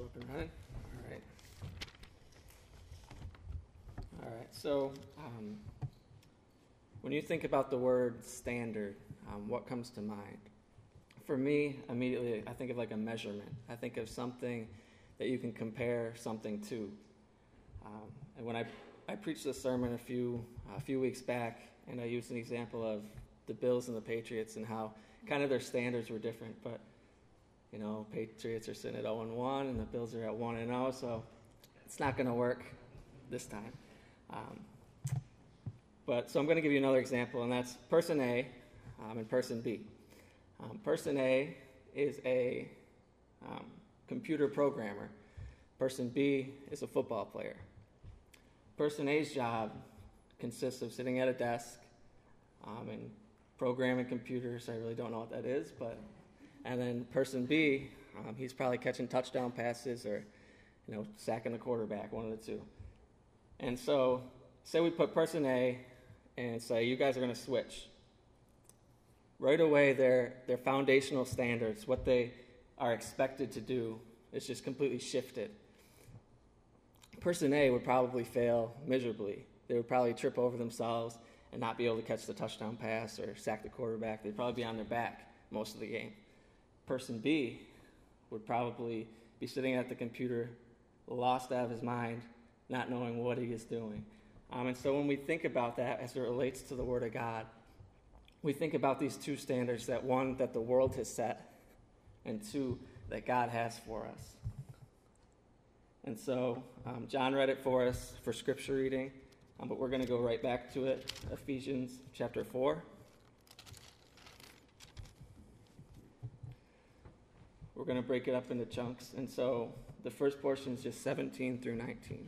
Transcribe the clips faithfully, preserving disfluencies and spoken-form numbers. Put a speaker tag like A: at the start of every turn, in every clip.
A: up and running. All right. All right. So, um, when you think about the word standard, um, what comes to mind? For me, immediately, I think of like a measurement. I think of something that you can compare something to. Um, and when I I preached this sermon a few a few weeks back, and I used an example of the Bills and the Patriots and how kind of their standards were different, but you know, Patriots are sitting at oh and one, and the Bills are at one and oh, so it's not going to work this time. Um, but so I'm going to give you another example, and that's person A um, and person B. Um, person A is a um, computer programmer. Person B is a football player. Person A's job consists of sitting at a desk um, and programming computers. I really don't know what that is, but and then person B, um, he's probably catching touchdown passes or, you know, sacking the quarterback, one of the two. And so, say we put person A and say, you guys are going to switch. Right away, their their foundational standards, what they are expected to do, is just completely shifted. Person A would probably fail miserably. They would probably trip over themselves and not be able to catch the touchdown pass or sack the quarterback. They'd probably be on their back most of the game. Person B would probably be sitting at the computer, lost out of his mind, not knowing what he is doing. Um, and so when we think about that as it relates to the Word of God, we think about these two standards, that one, that the world has set, and two, that God has for us. And so um, John read it for us for scripture reading, um, but we're going to go right back to it, Ephesians chapter four. We're going to break it up into chunks, and so the first portion is just seventeen through nineteen.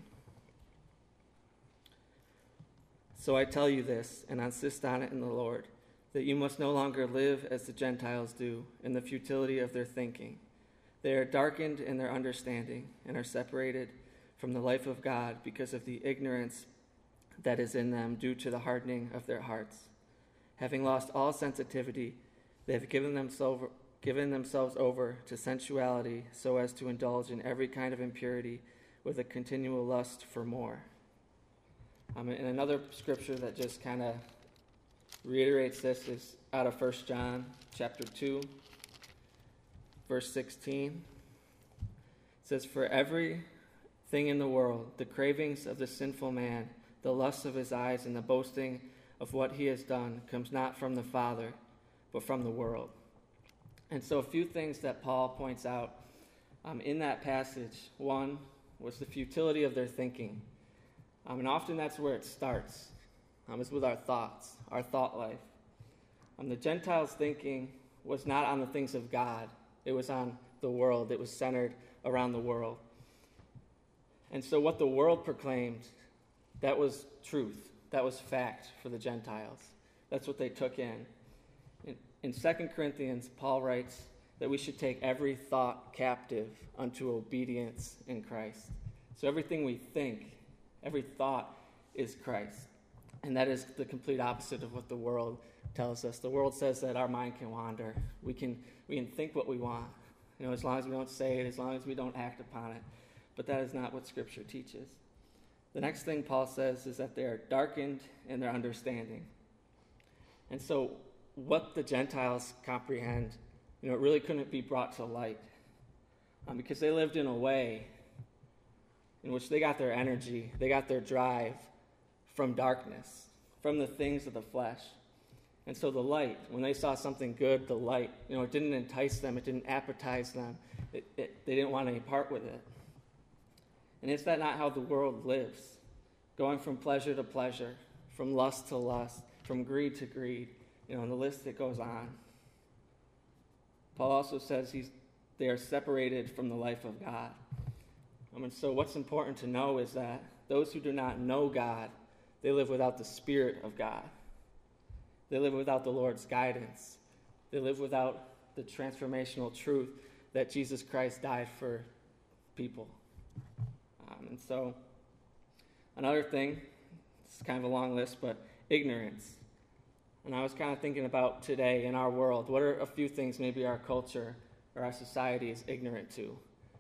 A: So I tell you this, and insist on it in the Lord, that you must no longer live as the Gentiles do, in the futility of their thinking. They are darkened in their understanding and are separated from the life of God because of the ignorance that is in them due to the hardening of their hearts. Having lost all sensitivity, they have given themselves given themselves over to sensuality so as to indulge in every kind of impurity with a continual lust for more. Um, and another scripture that just kind of reiterates this is out of First John chapter two, verse sixteen. It says, "For everything in the world, the cravings of the sinful man, the lusts of his eyes, and the boasting of what he has done comes not from the Father, but from the world." And so a few things that Paul points out um, in that passage. One was the futility of their thinking. Um, and often that's where it starts. Um, is with our thoughts, our thought life. Um, the Gentiles' thinking was not on the things of God. It was on the world. It was centered around the world. And so what the world proclaimed, that was truth. That was fact for the Gentiles. That's what they took in. In, in Second Corinthians, Paul writes that we should take every thought captive unto obedience in Christ. So everything we think, every thought is Christ. And that is the complete opposite of what the world tells us. The world says that our mind can wander. We can we can think what we want, you know, as long as we don't say it, as long as we don't act upon it. But that is not what Scripture teaches. The next thing Paul says is that they are darkened in their understanding. And so what the Gentiles comprehend, you know, it really couldn't be brought to light um, because they lived in a way in which they got their energy, they got their drive from darkness, from the things of the flesh. And so the light, when they saw something good, the light, you know, it didn't entice them, it didn't appetize them, it, it, they didn't want any part with it. And is that not how the world lives? Going from pleasure to pleasure, from lust to lust, from greed to greed, you know, and the list that goes on. Paul also says he's they are separated from the life of God. I mean, so what's important to know is that those who do not know God, they live without the Spirit of God. They live without the Lord's guidance. They live without the transformational truth that Jesus Christ died for people. Um, and so, another thing, it's kind of a long list, but ignorance. And I was kind of thinking about today in our world, what are a few things maybe our culture or our society is ignorant to?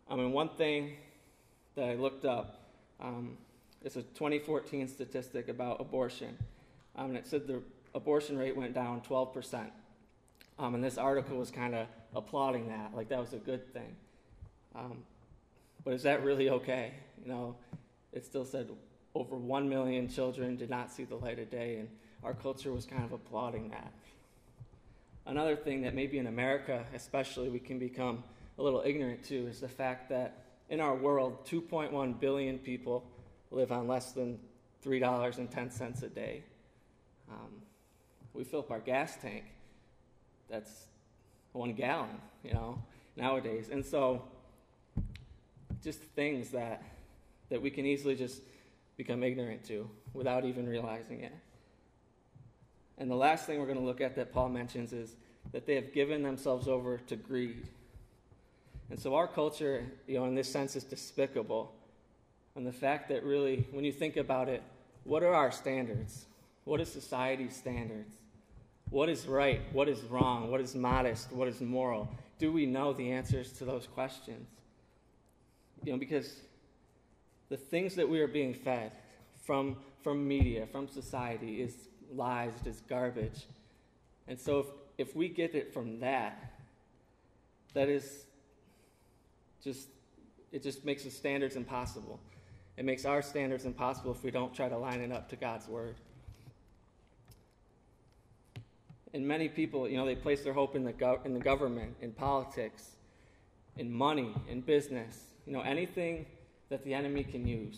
A: I mean, one thing that I looked up, um, it's a twenty fourteen statistic about abortion. Um, and it said the abortion rate went down twelve percent. Um, and this article was kind of applauding that, like that was a good thing. Um, but is that really okay? You know, it still said over one million children did not see the light of day, and our culture was kind of applauding that. Another thing that maybe in America especially we can become a little ignorant to is the fact that in our world, two point one billion people live on less than three dollars and ten cents a day. Um, we fill up our gas tank. That's one gallon, you know, nowadays. And so just things that that we can easily just become ignorant to without even realizing it. And the last thing we're going to look at that Paul mentions is that they have given themselves over to greed. And so our culture, you know, in this sense is despicable. And the fact that really, when you think about it, what are our standards? What is society's standards? What is right? What is wrong? What is modest? What is moral? Do we know the answers to those questions? You know, because the things that we are being fed from, from media, from society, is lies, is garbage. And so if, if we get it from that, that is just, it just makes the standards impossible. It makes our standards impossible if we don't try to line it up to God's word. And many people, you know, they place their hope in the gov- in the government, in politics, in money, in business, you know, anything that the enemy can use.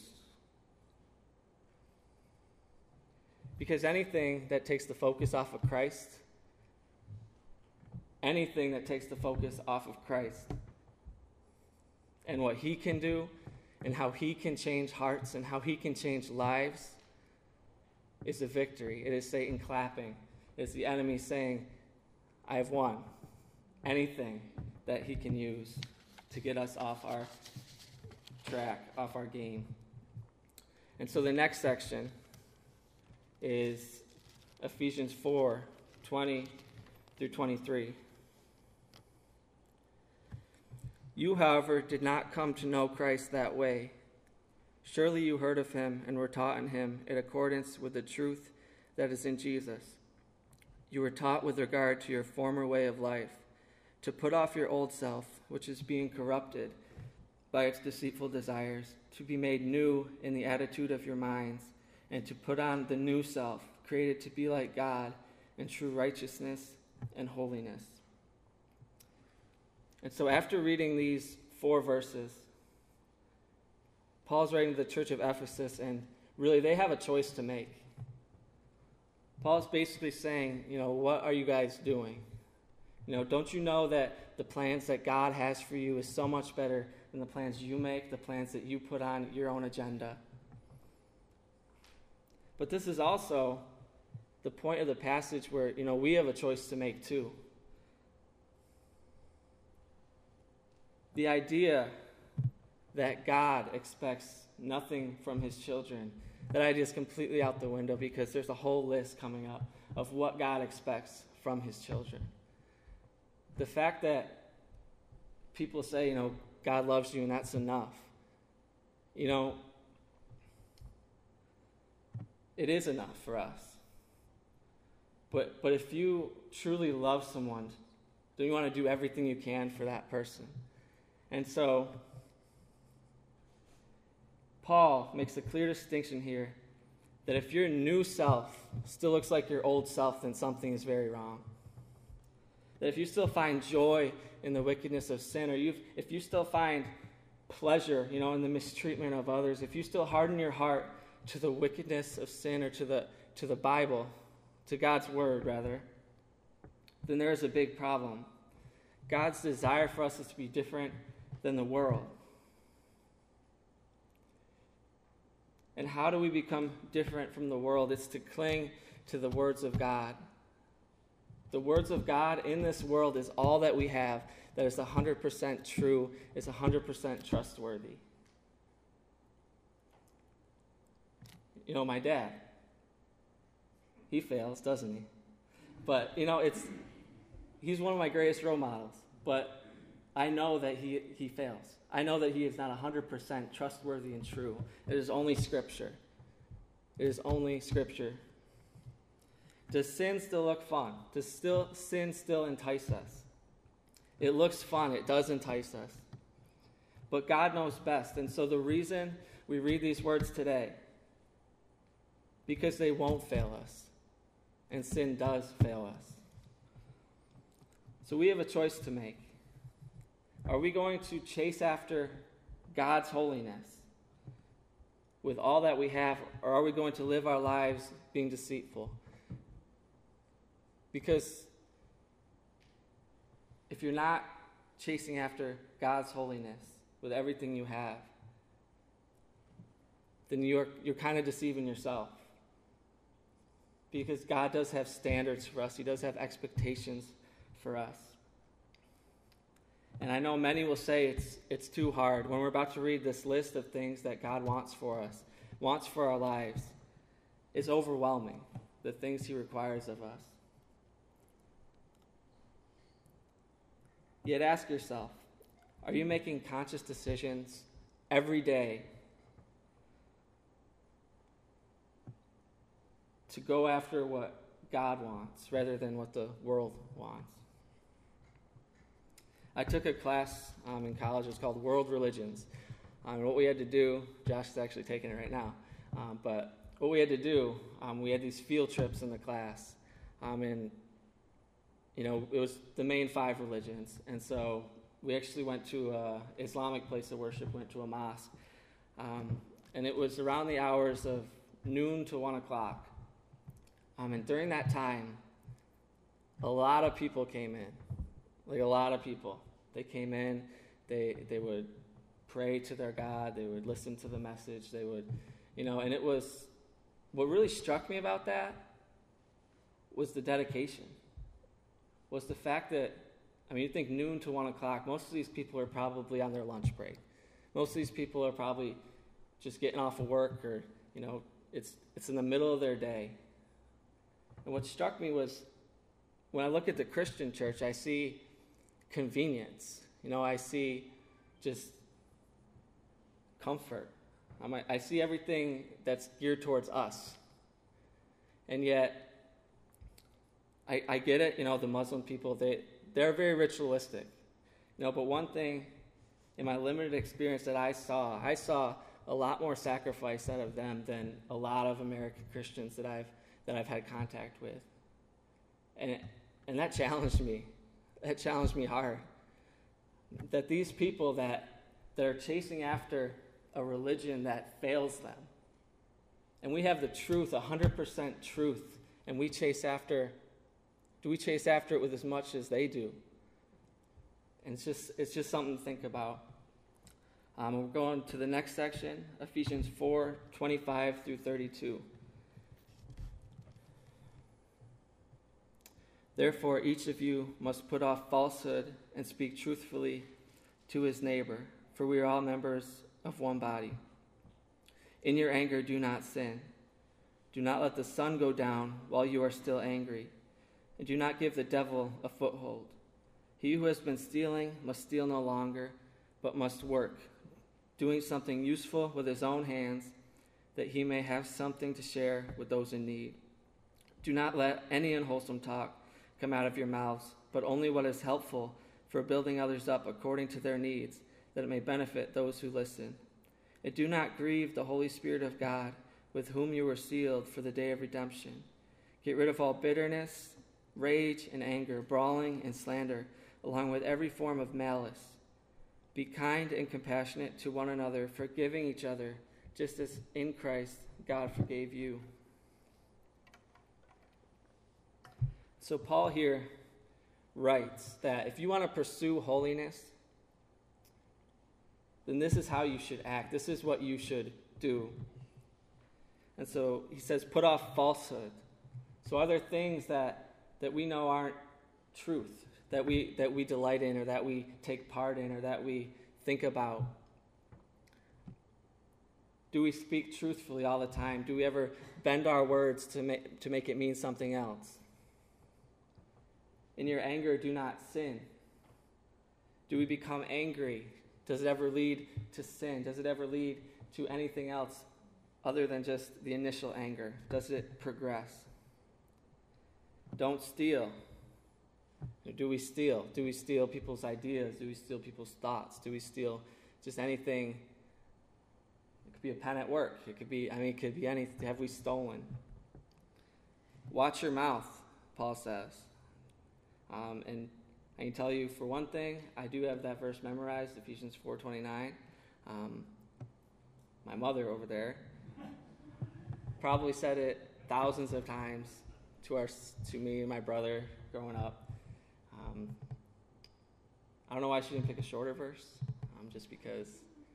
A: Because anything that takes the focus off of Christ, anything that takes the focus off of Christ and what he can do and how he can change hearts and how he can change lives is a victory. It is Satan clapping. It's the enemy saying, I have won. Anything that he can use to get us off our track, off our game. And so the next section is Ephesians four, twenty through twenty-three. You, however, did not come to know Christ that way. Surely you heard of him and were taught in him in accordance with the truth that is in Jesus. You were taught with regard to your former way of life, to put off your old self, which is being corrupted by its deceitful desires, to be made new in the attitude of your minds, and to put on the new self, created to be like God in true righteousness and holiness. And so after reading these four verses, Paul's writing to the church of Ephesus, and really they have a choice to make. Paul's basically saying, you know, what are you guys doing? You know, don't you know that the plans that God has for you is so much better than the plans you make, the plans that you put on your own agenda? But this is also the point of the passage where, you know, we have a choice to make too. The idea that God expects nothing from his children, that idea is completely out the window because there's a whole list coming up of what God expects from his children. The fact that people say, you know, God loves you and that's enough, you know, it is enough for us. But but if you truly love someone, then you want to do everything you can for that person. And so Paul makes a clear distinction here that if your new self still looks like your old self, then something is very wrong. That if you still find joy in the wickedness of sin, or you if you still find pleasure, you know, in the mistreatment of others, if you still harden your heart to the wickedness of sin or to the to the Bible, to God's word rather, then there is a big problem. God's desire for us is to be different than the world. And how do we become different from the world? It's to cling to the words of God. The words of God in this world is all that we have that is one hundred percent true, is one hundred percent trustworthy. You know, my dad, he fails, doesn't he? But, you know, it's he's one of my greatest role models. But I know that he, he fails. I know that he is not one hundred percent trustworthy and true. It is only Scripture. It is only Scripture. Does sin still look fun? Does still sin still entice us? It looks fun. It does entice us. But God knows best. And so the reason we read these words today, because they won't fail us. And sin does fail us. So we have a choice to make. Are we going to chase after God's holiness with all that we have, or are we going to live our lives being deceitful? Because if you're not chasing after God's holiness with everything you have, then you're, you're kind of deceiving yourself. Because God does have standards for us. He does have expectations for us. And I know many will say it's it's too hard when we're about to read this list of things that God wants for us, wants for our lives. It's overwhelming, the things he requires of us. Yet ask yourself, are you making conscious decisions every day to go after what God wants rather than what the world wants? I took a class um, in college. It was called World Religions. Um, and what we had to do, Josh is actually taking it right now, um, but what we had to do, um, we had these field trips in the class. Um, and, you know, it was the main five religions. And so we actually went to an Islamic place of worship, went to a mosque. Um, and it was around the hours of noon to one o'clock. Um, and during that time, a lot of people came in. Like a lot of people. They came in, they they would pray to their God, they would listen to the message, they would, you know, and it was, what really struck me about that was the dedication. Was the fact that, I mean, you think noon to one o'clock, most of these people are probably on their lunch break. Most of these people are probably just getting off of work, or, you know, it's it's in the middle of their day. And what struck me was, when I look at the Christian church, I see convenience. You know, I see just comfort. I'm, I see everything that's geared towards us. And yet, I, I get it, you know, the Muslim people, they, they're very ritualistic. You know, but one thing in my limited experience that I saw, I saw a lot more sacrifice out of them than a lot of American Christians that I've that I've had contact with. And and that challenged me. That challenged me hard. That these people that, that are chasing after a religion that fails them, and we have the truth, one hundred percent truth, and we chase after, do we chase after it with as much as they do? And it's just it's just something to think about. Um, we're going to the next section, Ephesians four, twenty-five through thirty-two. Therefore, each of you must put off falsehood and speak truthfully to his neighbor, for we are all members of one body. In your anger, do not sin. Do not let the sun go down while you are still angry, and do not give the devil a foothold. He who has been stealing must steal no longer, but must work, doing something useful with his own hands, that he may have something to share with those in need. Do not let any unwholesome talk come out of your mouths, but only what is helpful for building others up according to their needs, that it may benefit those who listen. And do not grieve the Holy Spirit of God, with whom you were sealed for the day of redemption. Get rid of all bitterness, rage, and anger, brawling and slander, along with every form of malice. Be kind and compassionate to one another, forgiving each other, just as in Christ God forgave you. So Paul here writes that if you want to pursue holiness, then this is how you should act. This is what you should do. And so he says, put off falsehood. So other things that, that we know aren't truth, that we that we delight in, or that we take part in, or that we think about. Do we speak truthfully all the time? Do we ever bend our words to make, to make it mean something else? In your anger, do not sin. Do we become angry? Does it ever lead to sin? Does it ever lead to anything else other than just the initial anger? Does it progress? Don't steal. Do we steal? Do we steal people's ideas? Do we steal people's thoughts? Do we steal just anything? It could be a pen at work. It could be, I mean, it could be anything. Have we stolen? Watch your mouth, Paul says. Um, and I can tell you, for one thing, I do have that verse memorized, Ephesians four twenty-nine. Um, my mother over there probably said it thousands of times to our, to me and my brother growing up. Um, I don't know why she didn't pick a shorter verse, um, just because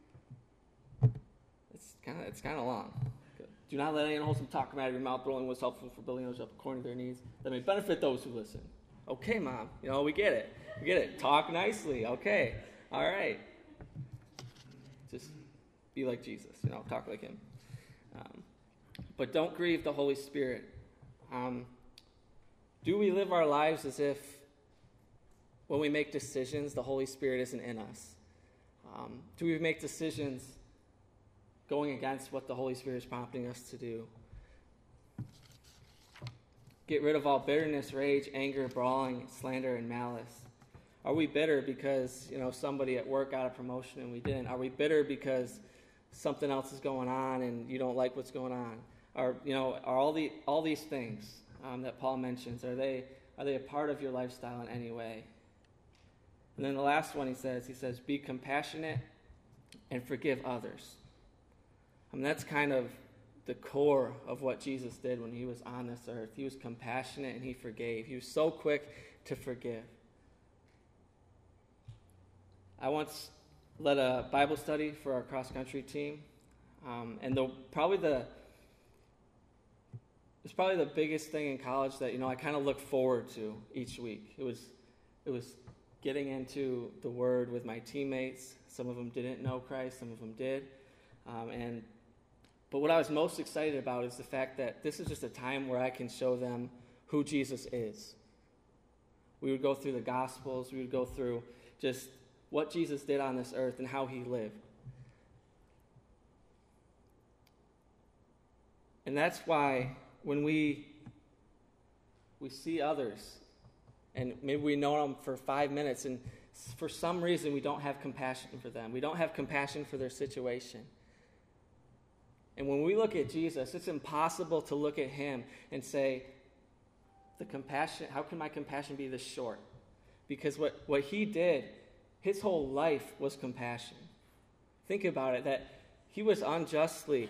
A: it's kind of it's kind of long. Do not let any unwholesome talk come out of your mouth, but only what's helpful for building those up according to their needs, that may benefit those who listen. Okay, Mom, you know, we get it. We get it. Talk nicely. Okay. All right. Just be like Jesus, you know, talk like him. Um, but don't grieve the Holy Spirit. Um, do we live our lives as if when we make decisions, the Holy Spirit isn't in us? Um, do we make decisions going against what the Holy Spirit is prompting us to do? Get rid of all bitterness, rage, anger, brawling, slander, and malice. Are we bitter because, you know, somebody at work got a promotion and we didn't? Are we bitter because something else is going on and you don't like what's going on? Are, you know, are all the all these things um, that Paul mentions, are they are they a part of your lifestyle in any way? And then the last one he says, he says, be compassionate and forgive others. I mean, that's kind of the core of what Jesus did when he was on this earth. He was compassionate and he forgave. He was so quick to forgive. I once led a Bible study for our cross-country team, um, and the probably the it's probably the biggest thing in college that, you know, I kind of look forward to each week. It was it was getting into the Word with my teammates. Some of them didn't know Christ, some of them did, um, and But what I was most excited about is the fact that this is just a time where I can show them who Jesus is. We would go through the Gospels. We would go through just what Jesus did on this earth and how he lived. And that's why when we we see others, and maybe we know them for five minutes, and for some reason we don't have compassion for them. We don't have compassion for their situation. And when we look at Jesus, it's impossible to look at him and say, "The compassion, how can my compassion be this short?" Because what, what he did, his whole life was compassion. Think about it, that he was unjustly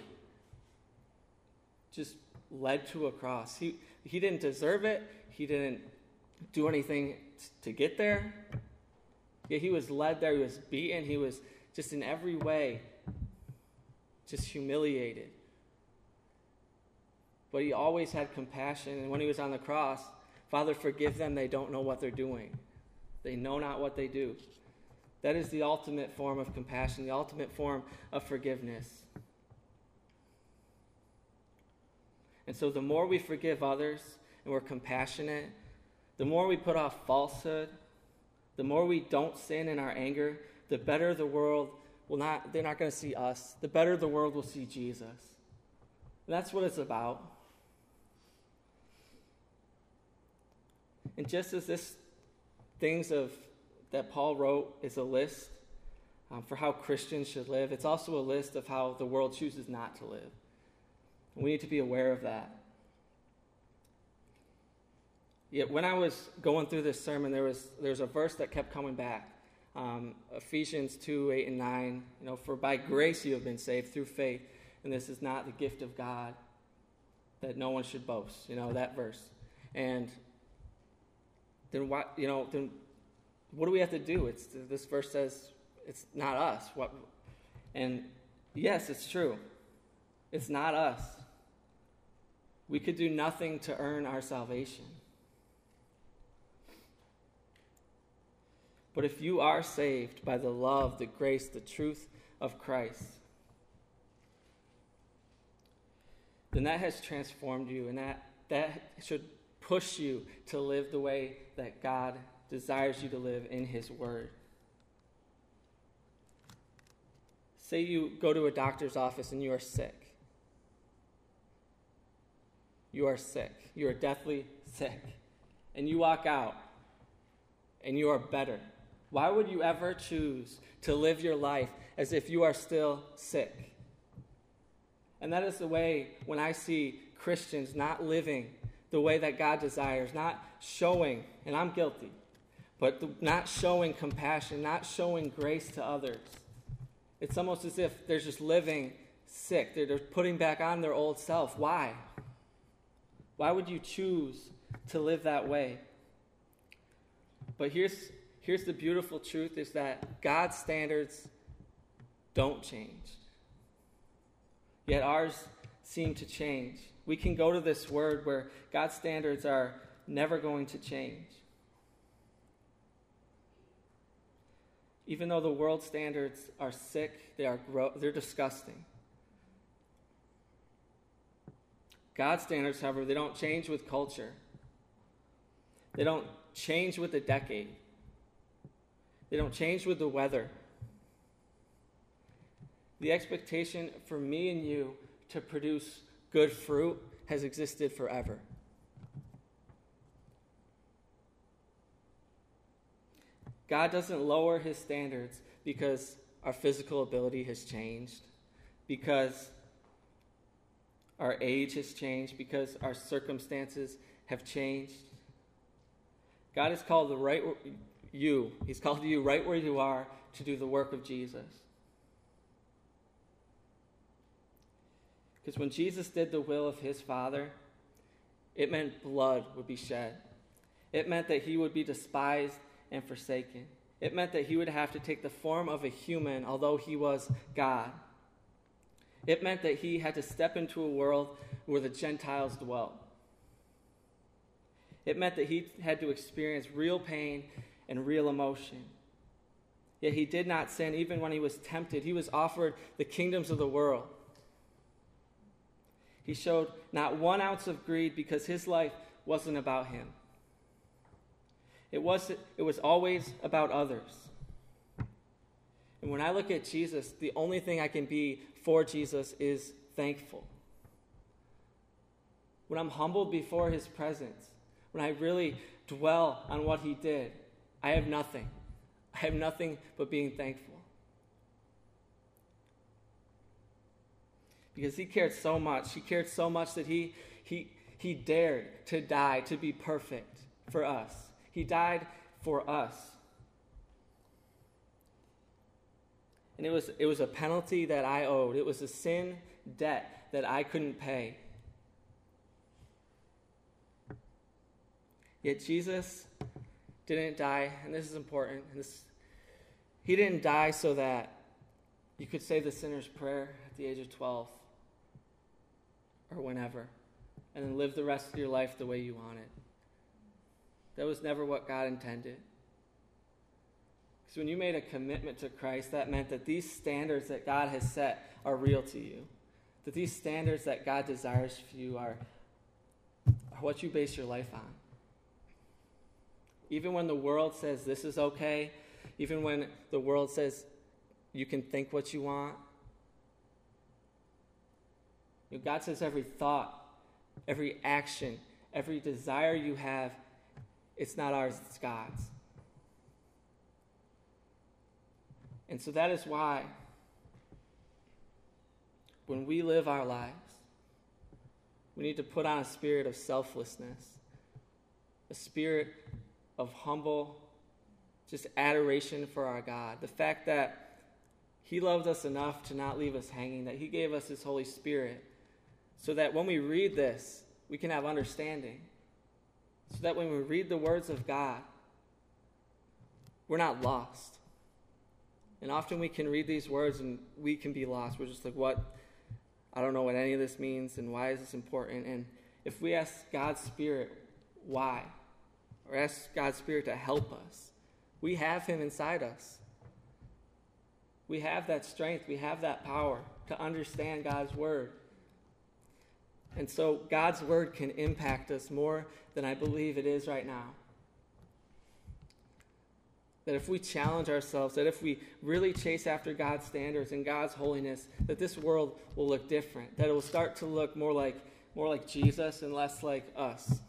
A: just led to a cross. He, he didn't deserve it. He didn't do anything to get there. Yet he was led there. He was beaten. He was just in every way just humiliated. But he always had compassion. And when he was on the cross, "Father, forgive them. They don't know what they're doing. They know not what they do." That is the ultimate form of compassion, the ultimate form of forgiveness. And so the more we forgive others and we're compassionate, the more we put off falsehood, the more we don't sin in our anger, the better the world will not, they're not going to see us. The better the world will see Jesus. And that's what it's about. And just as this things of that Paul wrote is a list um, for how Christians should live, it's also a list of how the world chooses not to live. And we need to be aware of that. Yet when I was going through this sermon, there was there was a verse that kept coming back. Um, Ephesians two, eight, and nine. You know, "For by grace you have been saved through faith, and this is not the gift of God, that no one should boast." You know, that verse. And then what? You know, then what do we have to do? It's this verse says it's not us. What? And yes, it's true. It's not us. We could do nothing to earn our salvation. But if you are saved by the love, the grace, the truth of Christ, then that has transformed you, and that, that should push you to live the way that God desires you to live in his word. Say you go to a doctor's office and you are sick. You are sick. You are deathly sick. And you walk out and you are better. Why would you ever choose to live your life as if you are still sick? And that is the way when I see Christians not living the way that God desires, not showing, and I'm guilty, but the, not showing compassion, not showing grace to others. It's almost as if they're just living sick. They're, they're putting back on their old self. Why? Why would you choose to live that way? But here's, here's the beautiful truth is that God's standards don't change. Yet ours seem to change. We can go to this word where God's standards are never going to change. Even though the world's standards are sick, they are gro- they're disgusting. God's standards, however, they don't change with culture. They don't change with the decade. They don't change with the weather. The expectation for me and you to produce good fruit has existed forever. God doesn't lower his standards because our physical ability has changed, because our age has changed, because our circumstances have changed. God has called the right you, he's called you right where you are to do the work of Jesus. Because when Jesus did the will of his Father, it meant blood would be shed. It meant that he would be despised and forsaken. It meant that he would have to take the form of a human, although he was God. It meant that he had to step into a world where the Gentiles dwelt. It meant that he had to experience real pain and real emotion. Yet he did not sin even when he was tempted. He was offered the kingdoms of the world. He showed not one ounce of greed because his life wasn't about him. It was, it was always about others. And when I look at Jesus, the only thing I can be for Jesus is thankful. When I'm humbled before his presence, when I really dwell on what he did, I have nothing. I have nothing but being thankful. Because he cared so much. He cared so much that he, he, he dared to die to be perfect for us. He died for us. And it was, it was a penalty that I owed. It was a sin debt that I couldn't pay. Yet Jesus didn't die, and this is important. This, he didn't die so that you could say the sinner's prayer at the age of twelve or whenever, and then live the rest of your life the way you want it. That was never what God intended. Because when you made a commitment to Christ, that meant that these standards that God has set are real to you. That these standards that God desires for you are, are what you base your life on. Even when the world says this is okay, even when the world says you can think what you want, you know, God says every thought, every action, every desire you have, it's not ours, it's God's. And so that is why when we live our lives, we need to put on a spirit of selflessness, a spirit of humble, just adoration for our God. The fact that he loved us enough to not leave us hanging, that he gave us his Holy Spirit, so that when we read this, we can have understanding. So that when we read the words of God, we're not lost. And often we can read these words and we can be lost. We're just like, what? I don't know what any of this means and why is this important? And if we ask God's Spirit why, or ask God's Spirit to help us, we have him inside us. We have that strength, we have that power to understand God's word. And so God's word can impact us more than I believe it is right now. that if we challenge ourselves, that if we really chase after God's standards and God's holiness, that this world will look different, that it will start to look more like more like Jesus and less like us.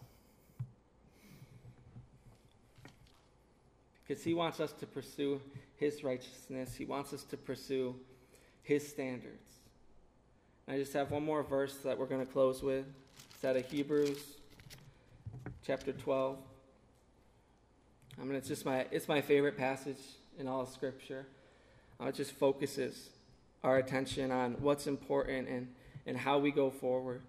A: Because he wants us to pursue his righteousness. He wants us to pursue his standards. And I just have one more verse that we're going to close with. It's out of Hebrews chapter twelve. I mean, it's just my it's my favorite passage in all of Scripture. Uh, it just focuses our attention on what's important and, and how we go forward.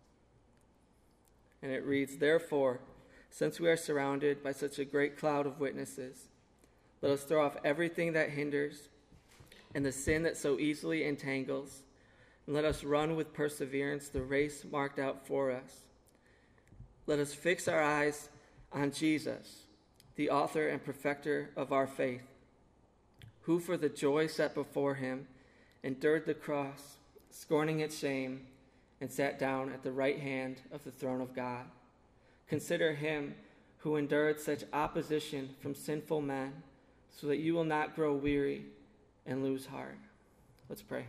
A: And it reads, "Therefore, since we are surrounded by such a great cloud of witnesses, let us throw off everything that hinders and the sin that so easily entangles, and let us run with perseverance the race marked out for us. Let us fix our eyes on Jesus, the author and perfecter of our faith, who for the joy set before him endured the cross, scorning its shame, and sat down at the right hand of the throne of God. Consider him who endured such opposition from sinful men, so that you will not grow weary and lose heart." Let's pray.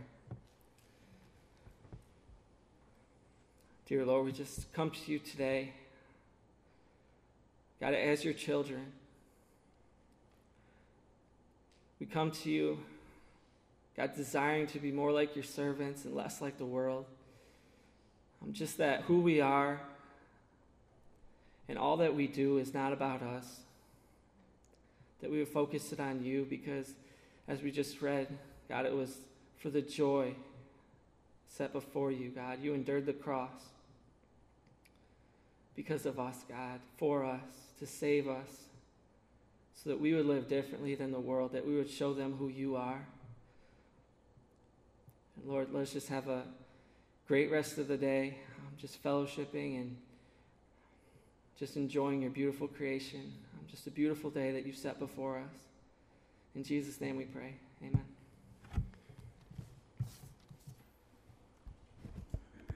A: Dear Lord, we just come to you today, God, as your children. We come to you, God, desiring to be more like your servants and less like the world. Um, just that who we are and all that we do is not about us. That we would focus it on you because, as we just read, God, it was for the joy set before you, God. You endured the cross because of us, God, for us, to save us, so that we would live differently than the world, that we would show them who you are. And Lord, let's just have a great rest of the day, um, just fellowshipping and just enjoying your beautiful creation. Um, just a beautiful day that you've set before us. In Jesus' name we pray. Amen.